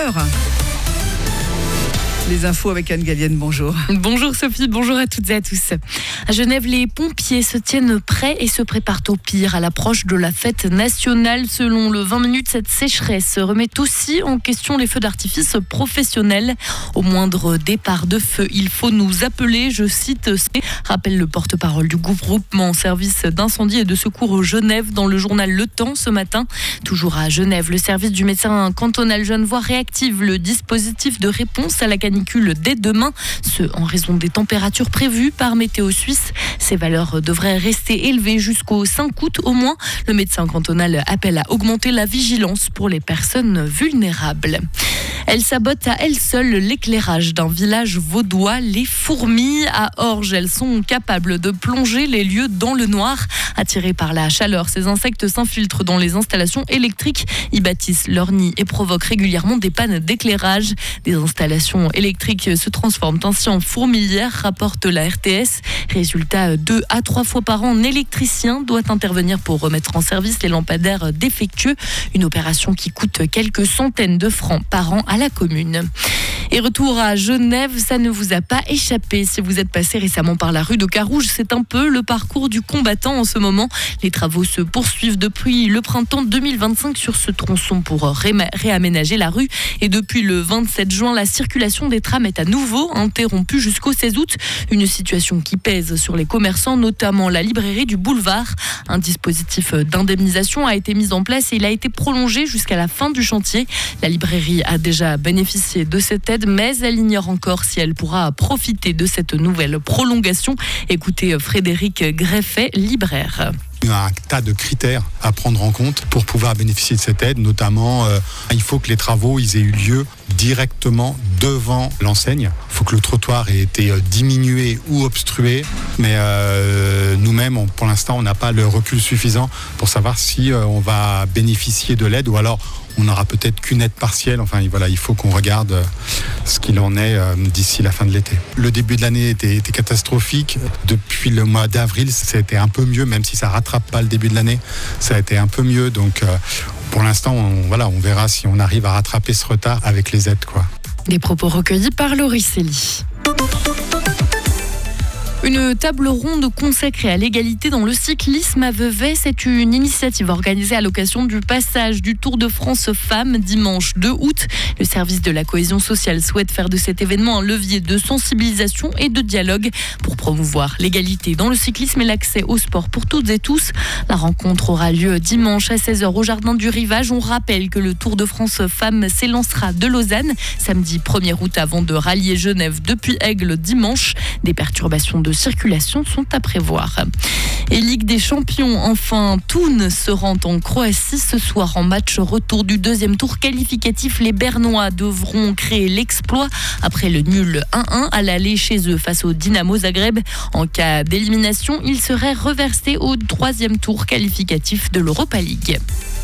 Les infos avec Anne Gallienne, bonjour. Bonjour Sophie, bonjour à toutes et à tous. À Genève, les pompiers se tiennent prêts et se préparent au pire à l'approche de la fête nationale. Selon le 20 minutes, cette sécheresse remet aussi en question les feux d'artifice professionnels. Au moindre départ de feu, il faut nous appeler, je cite, rappelle le porte-parole du groupement service d'incendie et de secours Genève dans le journal Le Temps ce matin. Toujours à Genève, le service du médecin cantonal genevois réactive le dispositif de réponse à la canicule dès demain, ce en raison des températures prévues par Météo Suisse. Ces valeurs devraient rester élevées jusqu'au 5 août au moins. Le médecin cantonal appelle à augmenter la vigilance pour les personnes vulnérables. Elle sabote à elle seule l'éclairage d'un village vaudois, les fourmis. À Orge, elles sont capables de plonger les lieux dans le noir. Attirées par la chaleur, ces insectes s'infiltrent dans les installations électriques, y bâtissent leur nid et provoquent régulièrement des pannes d'éclairage. Des installations électriques se transforment ainsi en fourmilières, rapporte la RTS. Résultat, 2 à 3 fois par an, un électricien doit intervenir pour remettre en service les lampadaires défectueux. Une opération qui coûte quelques centaines de francs par an à la commune. Et retour à Genève, ça ne vous a pas échappé. Si vous êtes passé récemment par la rue de Carouge, c'est un peu le parcours du combattant en ce moment. Les travaux se poursuivent depuis le printemps 2025 sur ce tronçon pour réaménager la rue. Et depuis le 27 juin, la circulation des trams est à nouveau interrompue jusqu'au 16 août. Une situation qui pèse sur les commerçants, notamment la librairie du boulevard. Un dispositif d'indemnisation a été mis en place et il a été prolongé jusqu'à la fin du chantier. La librairie a déjà bénéficié de cette aide, mais elle ignore encore si elle pourra profiter de cette nouvelle prolongation. Écoutez Frédéric Greffet, libraire. Il y a un tas de critères à prendre en compte pour pouvoir bénéficier de cette aide, notamment il faut que les travaux aient eu lieu directement devant l'enseigne. Il faut que le trottoir ait été diminué ou obstrué, mais nous-mêmes, pour l'instant, on n'a pas le recul suffisant pour savoir si on va bénéficier de l'aide ou alors on n'aura peut-être qu'une aide partielle. Enfin, voilà, il faut qu'on regarde ce qu'il en est d'ici la fin de l'été. Le début de l'année était catastrophique. Depuis le mois d'avril, ça a été un peu mieux, même si ça ne rattrape pas le début de l'année. Ça a été un peu mieux. Donc, pour l'instant, on verra si on arrive à rattraper ce retard avec les aides, quoi. Des propos recueillis par Laurie Célie. Une table ronde consacrée à l'égalité dans le cyclisme à Vevey, c'est une initiative organisée à l'occasion du passage du Tour de France Femmes dimanche 2 août. Le service de la cohésion sociale souhaite faire de cet événement un levier de sensibilisation et de dialogue pour promouvoir l'égalité dans le cyclisme et l'accès au sport pour toutes et tous. La rencontre aura lieu dimanche à 16h au Jardin du Rivage. On rappelle que le Tour de France Femmes s'élancera de Lausanne samedi 1er août avant de rallier Genève depuis Aigle dimanche. Des perturbations de circulation sont à prévoir. Et Ligue des Champions, enfin, Thun se rend en Croatie ce soir en match retour du deuxième tour qualificatif. Les Bernois devront créer l'exploit après le nul 1-1 à l'aller chez eux face au Dynamo Zagreb. En cas d'élimination, ils seraient reversés au troisième tour qualificatif de l'Europa League.